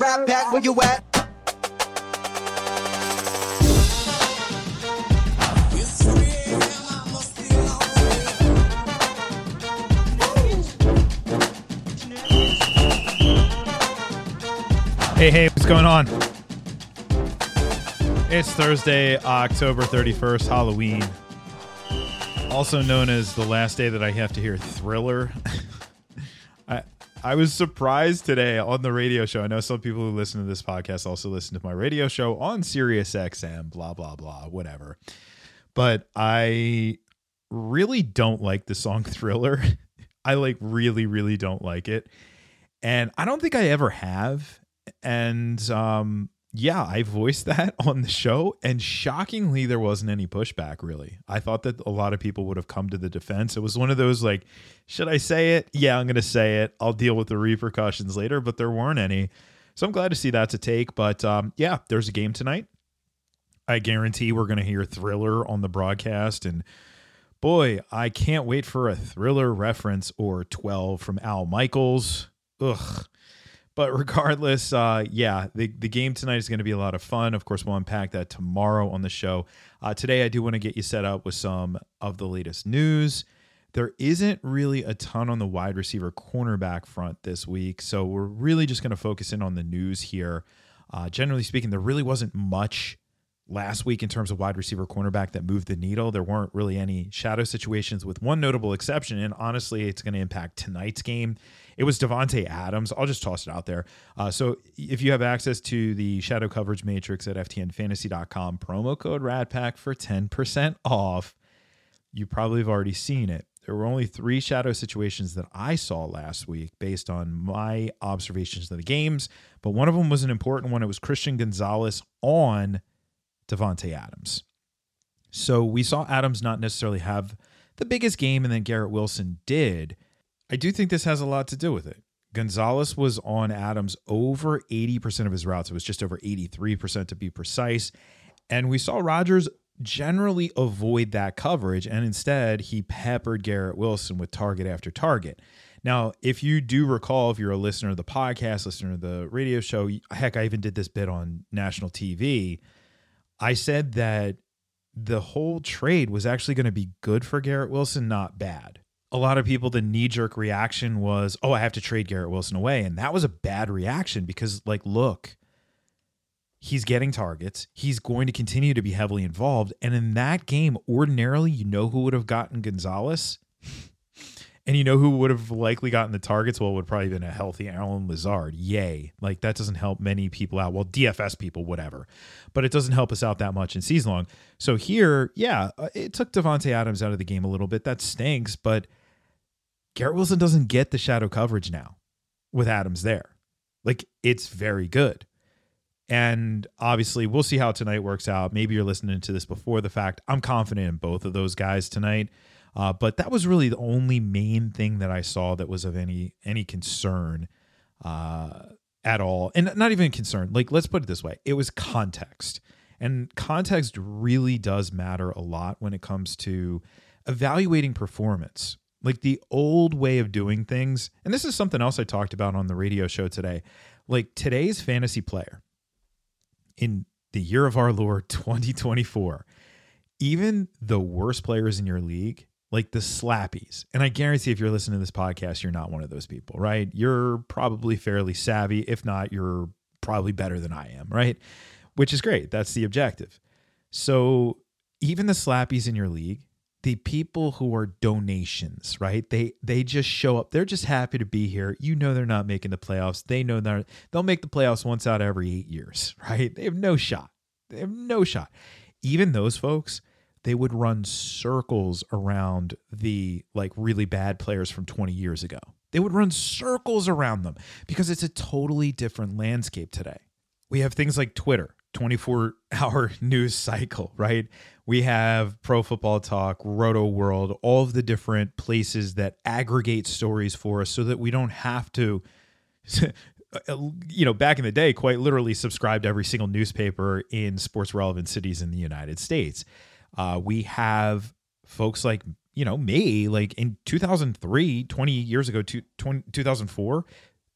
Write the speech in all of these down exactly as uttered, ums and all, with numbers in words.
Rat Pack, where you at? Hey, hey, what's going on? It's Thursday, October thirty-first, Halloween. Also known as the last day that I have to hear Thriller. I I was surprised today on the radio show. I know some people who listen to this podcast also listen to my radio show on Sirius X M, blah, blah, blah, whatever. But I really don't like the song Thriller. I like really, really don't like it. And I don't think I ever have. And um, yeah, I voiced that on the show, and shockingly, there wasn't any pushback, really. I thought that a lot of people would have come to the defense. It was one of those like, should I say it? Yeah, I'm going to say it. I'll deal with the repercussions later, but there weren't any. So I'm glad to see that's a take. But um, yeah, there's a game tonight. I guarantee we're going to hear Thriller on the broadcast. And boy, I can't wait for a Thriller reference or twelve from Al Michaels. Ugh. But regardless, uh, yeah, the, the game tonight is going to be a lot of fun. Of course, we'll unpack that tomorrow on the show. Uh, today, I do want to get you set up with some of the latest news. There isn't really a ton on the wide receiver cornerback front this week, so we're really just going to focus in on the news here. Uh, generally speaking, there really wasn't much last week in terms of wide receiver cornerback that moved the needle. There weren't really any shadow situations with one notable exception, and honestly, it's going to impact tonight's game. It was Davante Adams. I'll just toss it out there. Uh, so if you have access to the shadow coverage matrix at F T N fantasy dot com, promo code RADPACK for ten percent off. You probably have already seen it. There were only three shadow situations that I saw last week based on my observations of the games, but one of them was an important one. It was Christian Gonzalez on Davante Adams. So we saw Adams not necessarily have the biggest game, and then Garrett Wilson did. I do think this has a lot to do with it. Gonzalez was on Adams over eighty percent of his routes. It was just over eighty-three percent to be precise. And we saw Rodgers generally avoid that coverage, and instead he peppered Garrett Wilson with target after target. Now, if you do recall, if you're a listener of the podcast, listener of the radio show, heck, I even did this bit on national T V. I said that the whole trade was actually going to be good for Garrett Wilson, not bad. A lot of people, the knee-jerk reaction was, oh, I have to trade Garrett Wilson away. And that was a bad reaction because, like, look, he's getting targets. He's going to continue to be heavily involved. And in that game, ordinarily, you know who would have gotten Gonzalez? And you know who would have likely gotten the targets? Well, it would probably have been a healthy Allen Lazard. Yay. Like, that doesn't help many people out. Well, D F S people, whatever. But it doesn't help us out that much in season long. So here, yeah, it took Davante Adams out of the game a little bit. That stinks, but Garrett Wilson doesn't get the shadow coverage now with Adams there. Like, it's very good. And obviously, we'll see how tonight works out. Maybe you're listening to this before the fact. I'm confident in both of those guys tonight. Uh, but that was really the only main thing that I saw that was of any any concern uh, at all. And not even concern. Like, let's put it this way. It was context. And context really does matter a lot when it comes to evaluating performance. Like, the old way of doing things, and this is something else I talked about on the radio show today. Like, today's fantasy player in the year of our Lord twenty twenty-four, even the worst players in your league, like the slappies. And I guarantee if you're listening to this podcast, you're not one of those people, right? You're probably fairly savvy. If not, you're probably better than I am, right? Which is great. That's the objective. So even the slappies in your league, the people who are donations, right? They they just show up. They're just happy to be here. You know they're not making the playoffs. They know they're, they'll make the playoffs once out of every eight years, right? They have no shot. They have no shot. Even those folks, they would run circles around the like really bad players from twenty years ago. They would run circles around them because it's a totally different landscape today. We have things like Twitter, twenty-four hour news cycle, right? We have Pro Football Talk, Roto World, all of the different places that aggregate stories for us so that we don't have to, you know, back in the day, quite literally subscribe to every single newspaper in sports relevant cities in the United States. Uh, we have folks like, you know, me, like in two thousand three, twenty years ago, two, twenty, two thousand four,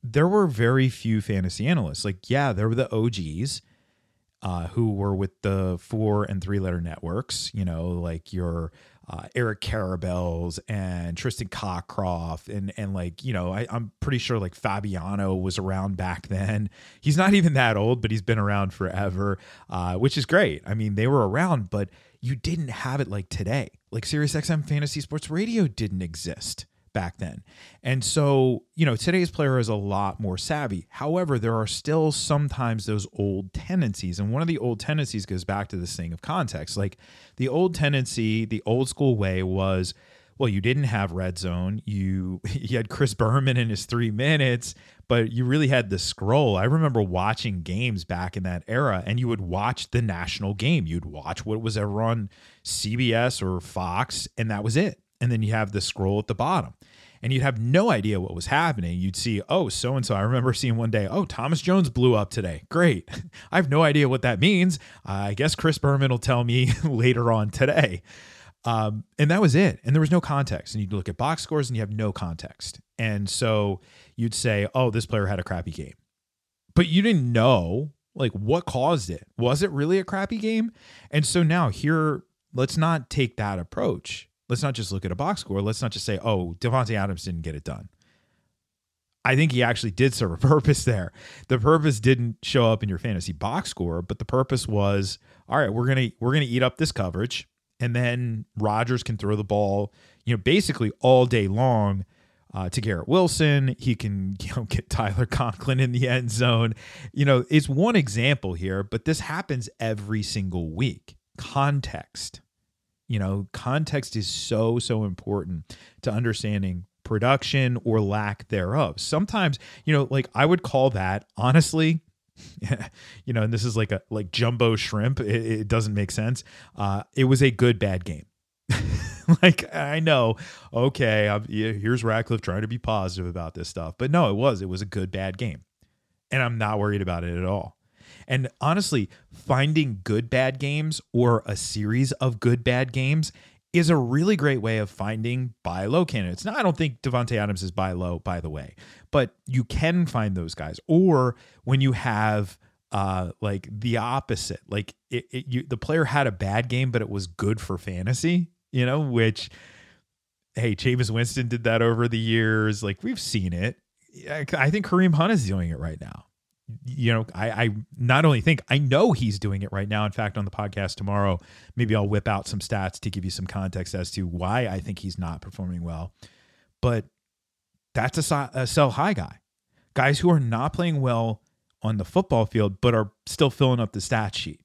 there were very few fantasy analysts. Like, yeah, there were the O Gs uh, who were with the four and three letter networks, you know, like your uh, Eric Carabels and Tristan Cockcroft. And, and like, you know, I, I'm pretty sure like Fabiano was around back then. He's not even that old, but he's been around forever, uh, which is great. I mean, they were around, but you didn't have it like today. Like SiriusXM Fantasy Sports Radio didn't exist back then. And so, you know, today's player is a lot more savvy. However, there are still sometimes those old tendencies. And one of the old tendencies goes back to this thing of context. Like the old tendency, the old school way was, well, you didn't have red zone. You, you had Chris Berman in his three minutes, but you really had the scroll. I remember watching games back in that era, and you would watch the national game. You'd watch what was ever on C B S or Fox, and that was it. And then you have the scroll at the bottom, and you'd have no idea what was happening. You'd see, oh, so-and-so. I remember seeing one day, oh, Thomas Jones blew up today. Great. I have no idea what that means. Uh, I guess Chris Berman will tell me later on today. Um, and that was it. And there was no context. And you'd look at box scores and you have no context. And so you'd say, oh, this player had a crappy game. But you didn't know, like, what caused it. Was it really a crappy game? And so now here, let's not take that approach. Let's not just look at a box score. Let's not just say, oh, Davante Adams didn't get it done. I think he actually did serve a purpose there. The purpose didn't show up in your fantasy box score, but the purpose was, all right, we're going to we're going to eat up this coverage, and then Rodgers can throw the ball, you know, basically all day long uh, to Garrett Wilson. He can, you know, get Tyler Conklin in the end zone. You know, it's one example here, but this happens every single week. Context. You know, context is so, so important to understanding production or lack thereof. Sometimes, you know, like I would call that, honestly, you know, and this is like a like jumbo shrimp. It, it doesn't make sense. Uh, it was a good, bad game. Like, I know, okay, I'm, yeah, here's Ratcliffe trying to be positive about this stuff. But no, it was. It was a good, bad game. And I'm not worried about it at all. And honestly, finding good, bad games or a series of good, bad games is a really great way of finding buy low candidates. Now, I don't think Davante Adams is buy low, by the way, but you can find those guys. Or when you have uh, like the opposite, like it, it, you, the player had a bad game, but it was good for fantasy, you know, which, hey, Jameis Winston did that over the years. Like we've seen it. I think Kareem Hunt is doing it right now. You know, I, I not only think, I know he's doing it right now. In fact, on the podcast tomorrow, maybe I'll whip out some stats to give you some context as to why I think he's not performing well. But that's a, a sell high guy. Guys who are not playing well on the football field, but are still filling up the stat sheet.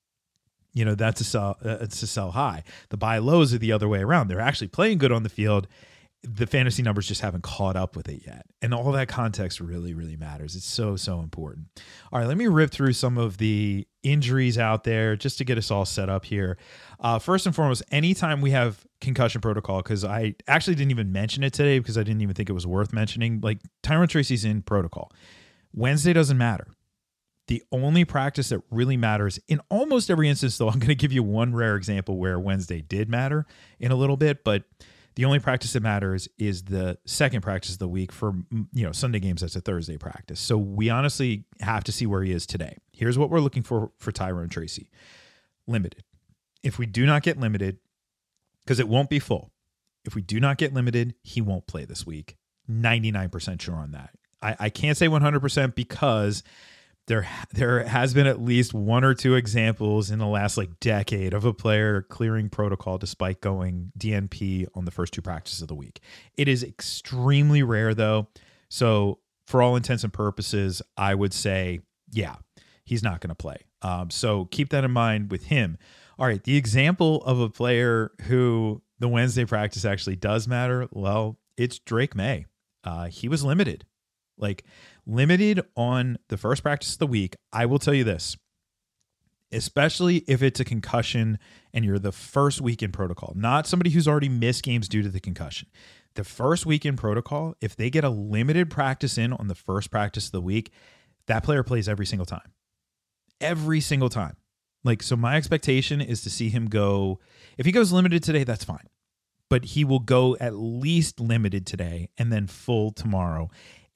You know, that's a sell, uh, it's a sell high. The buy lows are the other way around. They're actually playing good on the field. The fantasy numbers just haven't caught up with it yet. And all that context really, really matters. It's so, so important. All right, let me rip through some of the injuries out there just to get us all set up here. Uh, first and foremost, anytime we have concussion protocol, because I actually didn't even mention it today because I didn't even think it was worth mentioning, like Tyrone Tracy's in protocol. Wednesday doesn't matter. The only practice that really matters in almost every instance, though, I'm going to give you one rare example where Wednesday did matter in a little bit, but the only practice that matters is the second practice of the week. For, you know, Sunday games, that's a Thursday practice. So we honestly have to see where he is today. Here's what we're looking for for Tyrone Tracy. Limited. If we do not get limited, because it won't be full, if we do not get limited, he won't play this week. ninety-nine percent sure on that. I, I can't say one hundred percent because There, there has been at least one or two examples in the last like decade of a player clearing protocol despite going D N P on the first two practices of the week. It is extremely rare though. So for all intents and purposes, I would say, yeah, he's not going to play. Um, so keep that in mind with him. All right. The example of a player who the Wednesday practice actually does matter. Well, it's Drake May. Uh, he was limited. Like limited on the first practice of the week. I will tell you this, especially if it's a concussion and you're the first week in protocol, not somebody who's already missed games due to the concussion. The first week in protocol, if they get a limited practice in on the first practice of the week, that player plays every single time. Every single time. Like, so my expectation is to see him go, if he goes limited today, that's fine. But he will go at least limited today and then full tomorrow.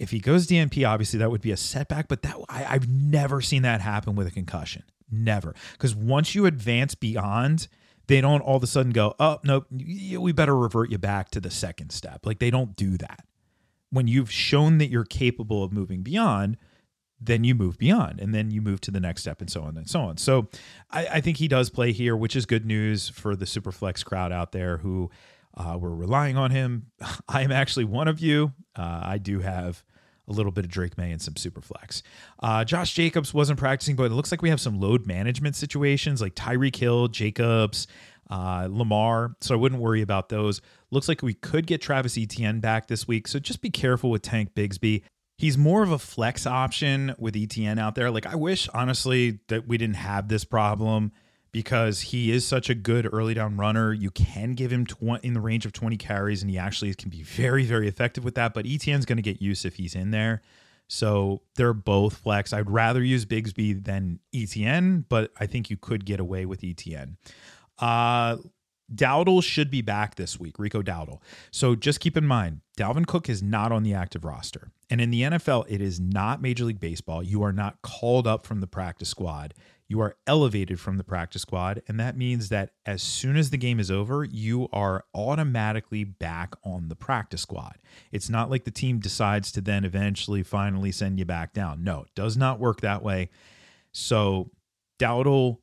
If he goes D N P, obviously that would be a setback, but that I, I've never seen that happen with a concussion. Never. Because once you advance beyond, they don't all of a sudden go, oh, nope, we better revert you back to the second step. Like, they don't do that. When you've shown that you're capable of moving beyond, then you move beyond, and then you move to the next step, and so on and so on. So I, I think he does play here, which is good news for the Superflex crowd out there who uh, were relying on him. I am actually one of you. Uh, I do have a little bit of Drake May and some Superflex. Uh, Josh Jacobs wasn't practicing, but it looks like we have some load management situations like Tyreek Hill, Jacobs, uh, Lamar. So I wouldn't worry about those. Looks like we could get Travis Etienne back this week. So just be careful with Tank Bigsby. He's more of a flex option with Etienne out there. Like, I wish, honestly, that we didn't have this problem because he is such a good early down runner. You can give him twenty in the range of twenty carries, and he actually can be very, very effective with that. But Etienne's going to get use if he's in there. So they're both flex. I'd rather use Bigsby than Etienne, but I think you could get away with Etienne. Uh, Dowdle should be back this week, Rico Dowdle. So just keep in mind, Dalvin Cook is not on the active roster. And in the N F L, it is not Major League Baseball. You are not called up from the practice squad. You are elevated from the practice squad. And that means that as soon as the game is over, you are automatically back on the practice squad. It's not like the team decides to then eventually finally send you back down. No, it does not work that way. So Dowdle,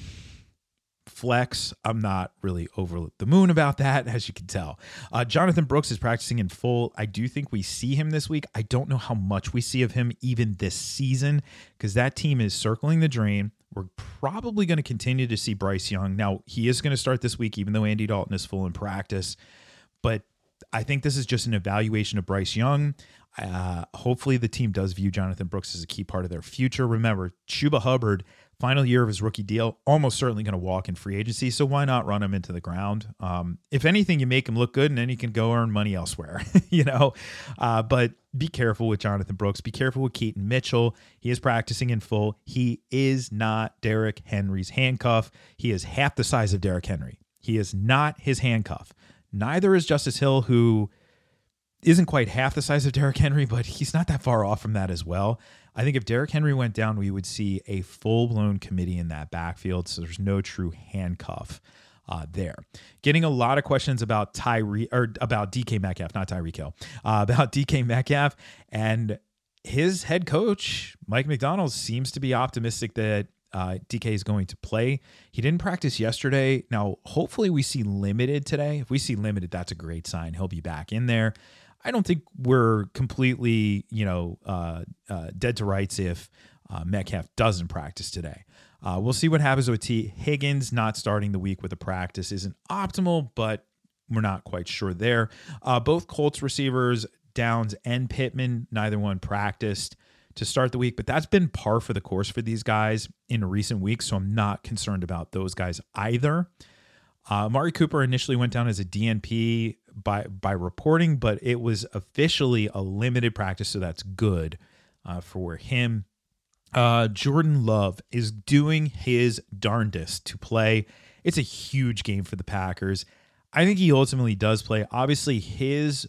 flex, I'm not really over the moon about that, as you can tell. Uh, Jonathan Brooks is practicing in full. I do think we see him this week. I don't know how much we see of him even this season because that team is circling the drain. We're probably going to continue to see Bryce Young. Now, he is going to start this week, even though Andy Dalton is full in practice. But I think this is just an evaluation of Bryce Young. Uh, hopefully the team does view Jonathan Brooks as a key part of their future. Remember, Chuba Hubbard, final year of his rookie deal, almost certainly going to walk in free agency, so why not run him into the ground? Um, if anything, you make him look good, and then he can go earn money elsewhere, you know? Uh, but be careful with Jonathan Brooks. Be careful with Keaton Mitchell. He is practicing in full. He is not Derrick Henry's handcuff. He is half the size of Derrick Henry. He is not his handcuff. Neither is Justice Hill, who isn't quite half the size of Derrick Henry, but he's not that far off from that as well. I think if Derrick Henry went down, we would see a full-blown committee in that backfield, so there's no true handcuff uh, there. Getting a lot of questions about Tyree or about D K Metcalf, not Tyreek Hill, uh, about D K Metcalf, and his head coach, Mike McDonald, seems to be optimistic that uh, D K is going to play. He didn't practice yesterday. Now, hopefully we see limited today. If we see limited, that's a great sign. He'll be back in there. I don't think we're completely, you know, uh, uh, dead to rights if uh, Metcalf doesn't practice today. Uh, we'll see what happens with T. Higgins not starting the week with a practice isn't optimal, but we're not quite sure there. Uh, both Colts receivers, Downs and Pittman, neither one practiced to start the week, but that's been par for the course for these guys in recent weeks, so I'm not concerned about those guys either. Uh, Amari Cooper initially went down as a D N P by by reporting, but it was officially a limited practice, so that's good uh, for him. Uh, Jordan Love is doing his darndest to play. It's a huge game for the Packers. I think he ultimately does play. Obviously, his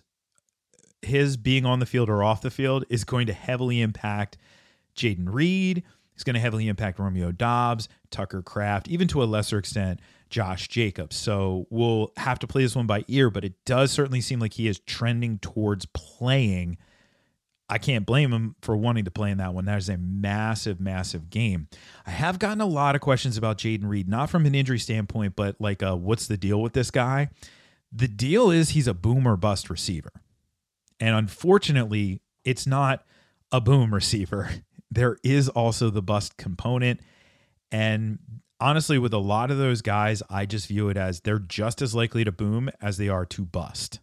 his being on the field or off the field is going to heavily impact Jaden Reed. It's going to heavily impact Romeo Doubs, Tucker Kraft, even to a lesser extent, Josh Jacobs. So we'll have to play this one by ear, but it does certainly seem like he is trending towards playing. I can't blame him for wanting to play in that one. That is a massive, massive game. I have gotten a lot of questions about Jaden Reed, not from an injury standpoint, but like, uh, what's the deal with this guy? The deal is he's a boom or bust receiver. And unfortunately, it's not a boom receiver. There is also the bust component. And honestly, with a lot of those guys, I just view it as they're just as likely to boom as they are to bust.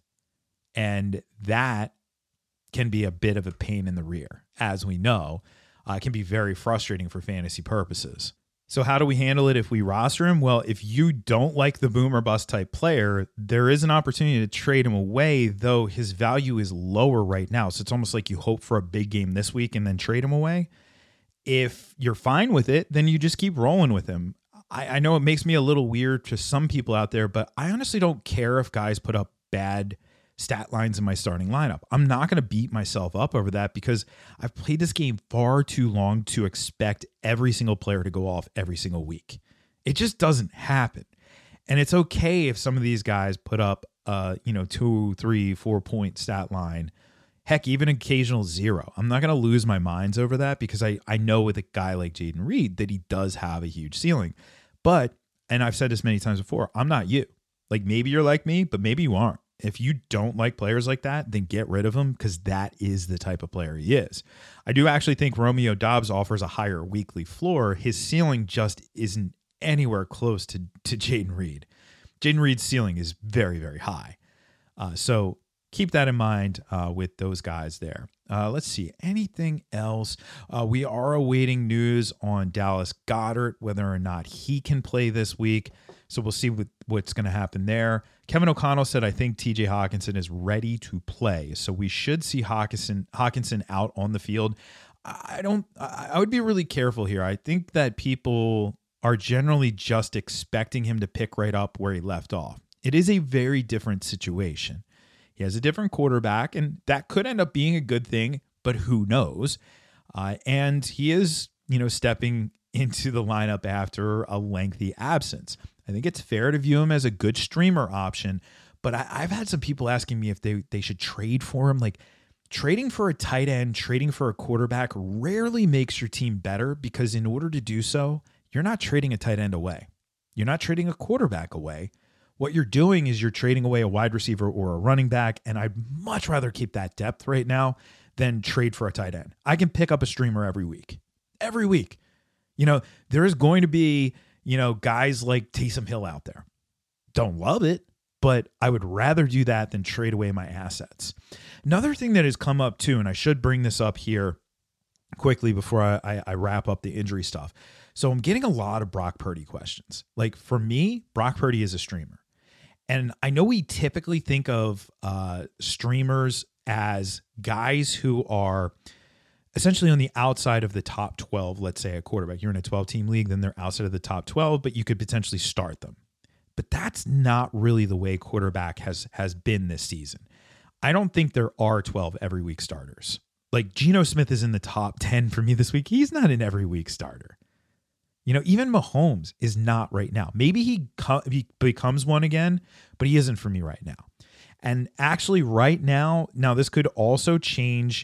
And that can be a bit of a pain in the rear, as we know. Uh, it can be very frustrating for fantasy purposes. So how do we handle it if we roster him? Well, if you don't like the boom or bust type player, there is an opportunity to trade him away, though his value is lower right now. So it's almost like you hope for a big game this week and then trade him away. If you're fine with it, then you just keep rolling with him. I, I know it makes me a little weird to some people out there, but I honestly don't care if guys put up bad stat lines in my starting lineup. I'm not going to beat myself up over that because I've played this game far too long to expect every single player to go off every single week. It just doesn't happen. And it's okay if some of these guys put up, uh, you know, two, three, four point stat line. Heck, even occasional zero. I'm not going to lose my minds over that because I, I know with a guy like Jayden Reed that he does have a huge ceiling. But, and I've said this many times before, I'm not you. Like maybe you're like me, but maybe you aren't. If you don't like players like that, then get rid of him because that is the type of player he is. I do actually think Romeo Doubs offers a higher weekly floor. His ceiling just isn't anywhere close to, to Jayden Reed. Jayden Reed's ceiling is very, very high. Uh, so keep that in mind uh, with those guys there. Uh, let's see. Anything else? Uh, we are awaiting news on Dallas Goedert, whether or not he can play this week. So we'll see what, what's going to happen there. Kevin O'Connell said, I think T J Hockenson is ready to play. So we should see Hockenson, Hockenson out on the field. I don't, I would be really careful here. I think that people are generally just expecting him to pick right up where he left off. It is a very different situation. He has a different quarterback, and that could end up being a good thing, but who knows? Uh, and he is, you know, stepping into the lineup after a lengthy absence. I think it's fair to view him as a good streamer option, but I, I've had some people asking me if they, they should trade for him. Like trading for a tight end, trading for a quarterback rarely makes your team better because in order to do so, you're not trading a tight end away. You're not trading a quarterback away. What you're doing is you're trading away a wide receiver or a running back, and I'd much rather keep that depth right now than trade for a tight end. I can pick up a streamer every week. Every week. You know, there is going to be, you know, guys like Taysom Hill out there. Don't love it, but I would rather do that than trade away my assets. Another thing that has come up too, and I should bring this up here quickly before I, I, I wrap up the injury stuff. So I'm getting a lot of Brock Purdy questions. Like for me, Brock Purdy is a streamer. And I know we typically think of uh, streamers as guys who are essentially on the outside of the top twelve, let's say a quarterback. You're in a twelve-team league, then they're outside of the top twelve, but you could potentially start them. But that's not really the way quarterback has, has been this season. I don't think there are twelve every week starters. Like Geno Smith is in the top ten for me this week. He's not an every week starter. You know, even Mahomes is not right now. Maybe he, co- he becomes one again, but he isn't for me right now. And actually right now, now this could also change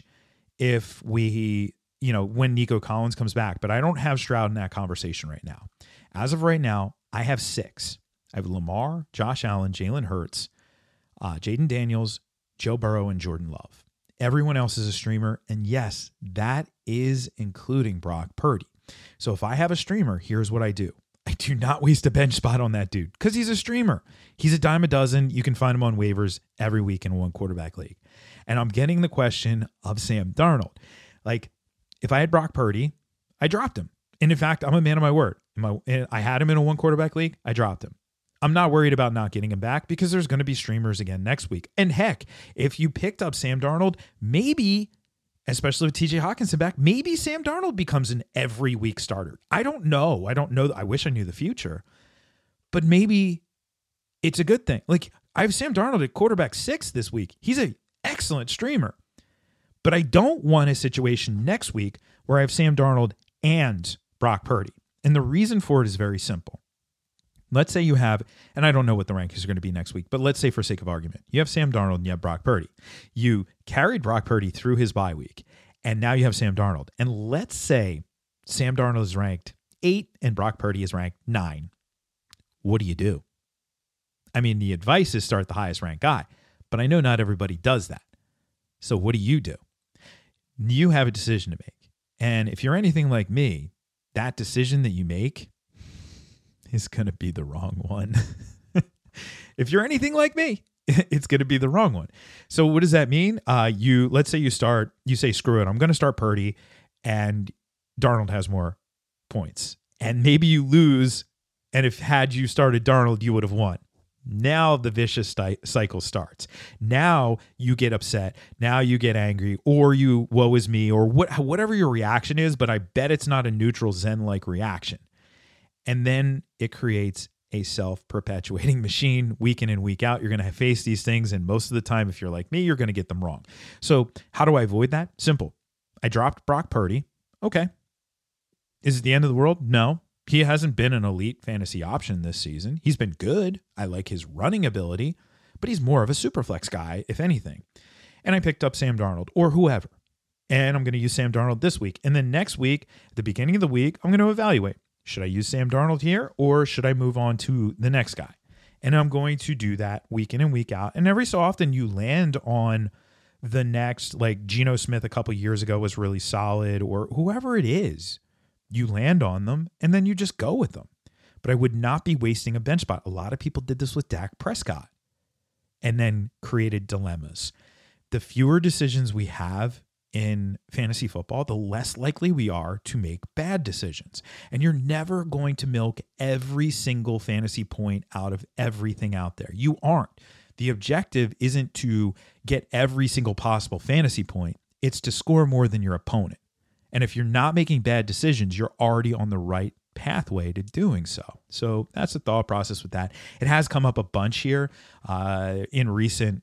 if we, you know, when Nico Collins comes back, but I don't have Stroud in that conversation right now. As of right now, I have six. I have Lamar, Josh Allen, Jalen Hurts, uh, Jaden Daniels, Joe Burrow, and Jordan Love. Everyone else is a streamer. And yes, that is including Brock Purdy. So if I have a streamer, here's what I do. I do not waste a bench spot on that dude because he's a streamer. He's a dime a dozen. You can find him on waivers every week in one quarterback league. And I'm getting the question of Sam Darnold. Like if I had Brock Purdy, I dropped him. And in fact, I'm a man of my word. In my, I had him in a one quarterback league. I dropped him. I'm not worried about not getting him back because there's going to be streamers again next week. And heck, if you picked up Sam Darnold, maybe, especially with T J Hockenson back, maybe Sam Darnold becomes an every week starter. I don't know. I don't know. I wish I knew the future, but maybe it's a good thing. Like I have Sam Darnold at quarterback six this week. He's an excellent streamer, but I don't want a situation next week where I have Sam Darnold and Brock Purdy. And the reason for it is very simple. Let's say you have, and I don't know what the rankings are going to be next week, but let's say for sake of argument, you have Sam Darnold and you have Brock Purdy. You carried Brock Purdy through his bye week, and now you have Sam Darnold. And let's say Sam Darnold is ranked eight and Brock Purdy is ranked nine. What do you do? I mean, the advice is start the highest ranked guy, but I know not everybody does that. So what do you do? You have a decision to make. And if you're anything like me, that decision that you make is going to be the wrong one. If you're anything like me, it's going to be the wrong one. So what does that mean? Uh, you let's say you start, you say, screw it, I'm going to start Purdy, and Darnold has more points. And maybe you lose, and if had you started Darnold, you would have won. Now the vicious sti- cycle starts. Now you get upset. Now you get angry, or you woe is me, or what, whatever your reaction is, but I bet it's not a neutral Zen-like reaction. And then it creates a self-perpetuating machine week in and week out. You're going to face these things, and most of the time, if you're like me, you're going to get them wrong. So how do I avoid that? Simple. I dropped Brock Purdy. Okay. Is it the end of the world? No. He hasn't been an elite fantasy option this season. He's been good. I like his running ability, but he's more of a superflex guy, if anything. And I picked up Sam Darnold or whoever. And I'm going to use Sam Darnold this week. And then next week, at the beginning of the week, I'm going to evaluate. Should I use Sam Darnold here, or should I move on to the next guy? And I'm going to do that week in and week out. And every so often you land on the next, like Geno Smith a couple years ago was really solid, or whoever it is. You land on them, and then you just go with them. But I would not be wasting a bench spot. A lot of people did this with Dak Prescott and then created dilemmas. The fewer decisions we have in fantasy football, the less likely we are to make bad decisions. And you're never going to milk every single fantasy point out of everything out there. You aren't. The objective isn't to get every single possible fantasy point. It's to score more than your opponent. And if you're not making bad decisions, you're already on the right pathway to doing so. So that's the thought process with that. It has come up a bunch here uh, in recent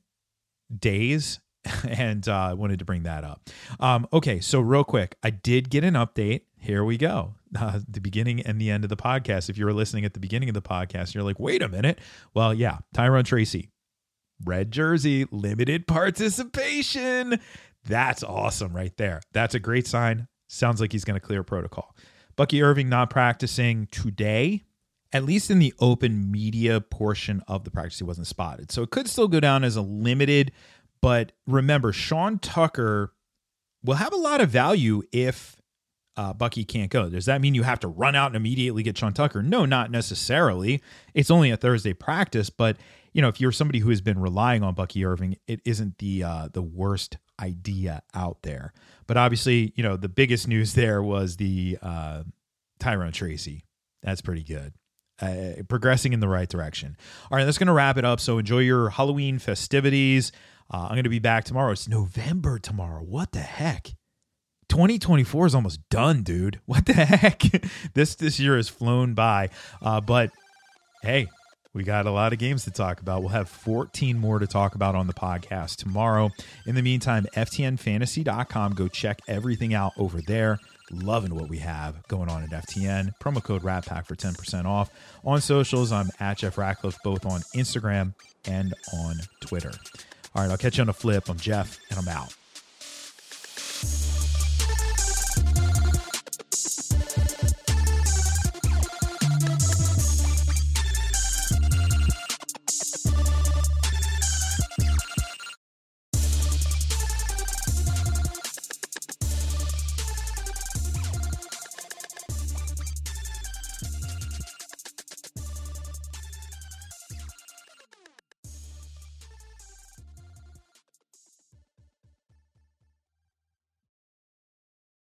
days, and I uh, wanted to bring that up. Um, okay, so real quick, I did get an update. Here we go. Uh, the beginning and the end of the podcast. If you were listening at the beginning of the podcast, you're like, wait a minute. Well, yeah, Tyrone Tracy, red jersey, limited participation. That's awesome right there. That's a great sign. Sounds like he's going to clear protocol. Bucky Irving not practicing today, at least in the open media portion of the practice. He wasn't spotted. So it could still go down as a limited, but remember, Sean Tucker will have a lot of value if uh, Bucky can't go. Does that mean you have to run out and immediately get Sean Tucker? No, not necessarily. It's only a Thursday practice, but you know, if you're somebody who has been relying on Bucky Irving, it isn't the uh, the worst idea out there. But obviously, you know, the biggest news there was the uh, Tyrone Tracy. That's pretty good. Uh, progressing in the right direction. All right, that's going to wrap it up. So enjoy your Halloween festivities. Uh, I'm going to be back tomorrow. It's November tomorrow. What the heck? twenty twenty-four is almost done, dude. What the heck? this this year has flown by. Uh, but hey, we got a lot of games to talk about. We'll have fourteen more to talk about on the podcast tomorrow. In the meantime, F T N fantasy dot com. Go check everything out over there. Loving what we have going on at F T N. Promo code RATPACK for ten percent off. On socials, I'm at Jeff Ratcliffe, both on Instagram and on Twitter. All right, I'll catch you on the flip. I'm Jeff, and I'm out.